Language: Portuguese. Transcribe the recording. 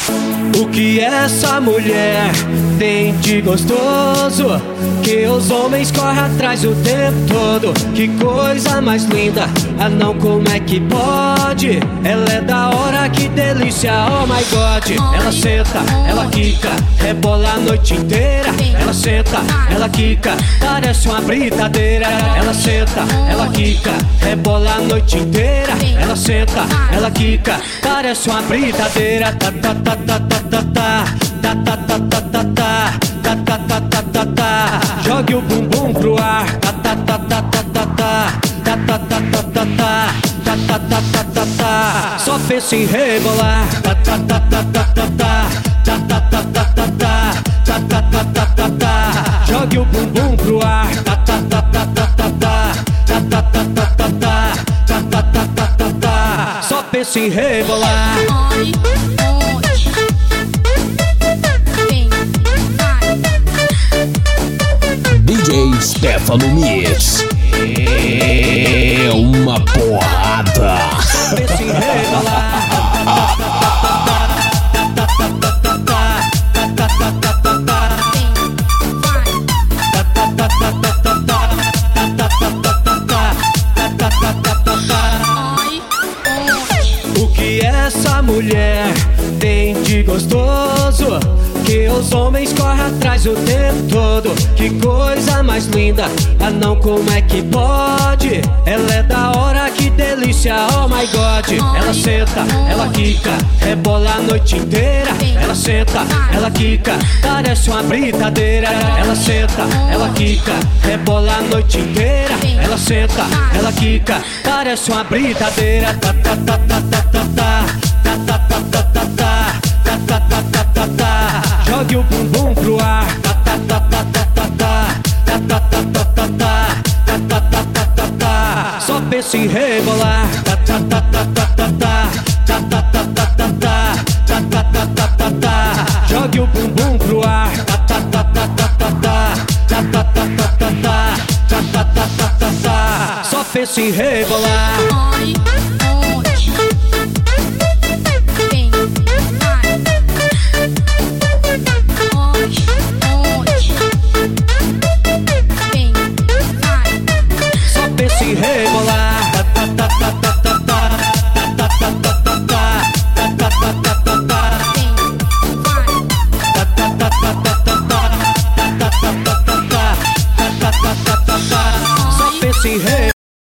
O que essa mulher tem de gostoso, que os homens correm atrás o tempo todo. Que coisa mais linda, ah não, como é que pode? Ela é da hora, que delícia, oh my god. Ela senta, ela quica, rebola a noite inteira. Ela senta, ela quica, parece uma britadeira. Ela senta, ela quica, rebola a noite inteira. Ela senta, ela quica, parece uma britadeira. Ta ta ta ta ta ta ta ta ta ta ta ta ta ta ta ta ta ta. Jogue o bumbum pro ar. Ta ta ta ta ta ta ta ta ta ta ta ta ta ta ta ta ta ta ta. Só pensa em rebolar. Ta ta ta ta ta ta ta ta ta ta ta ta ta ta ta ta ta ta. Jogue o bumbum pro ar. Ta ta ta ta ta ta ta ta ta ta ta ta ta ta ta ta ta ta. Só pensa em rebolar. DJ Stefano Mix é uma porrada. Pensa em rebolar. O que essa mulher tem de gostoso, que os homens correm atrás o tempo todo. Que coisa mais linda, ah não, como é que pode? Ela é da hora, que delícia, oh my god. Ela senta, ela quica, rebola a noite inteira. Ela senta, ela quica, parece uma britadeira. Ela senta, ela quica, rebola a noite inteira. Ela senta, ela quica, parece uma britadeira. Ta ta ta ta ta ta ta ta ta ta ta ta ta ta ta ta ta. Jogue o bumbum pro ar. Ta ta ta ta ta ta ta ta ta ta ta ta ta ta ta ta ta. Só pensa em rebolar. Ta ta ta ta ta ta ta ta ta ta ta ta ta ta ta ta ta ta. Jogue o bumbum pro ar. Ta ta ta ta ta ta ta ta ta ta ta ta ta ta ta ta ta ta. Só pensa em rebolar.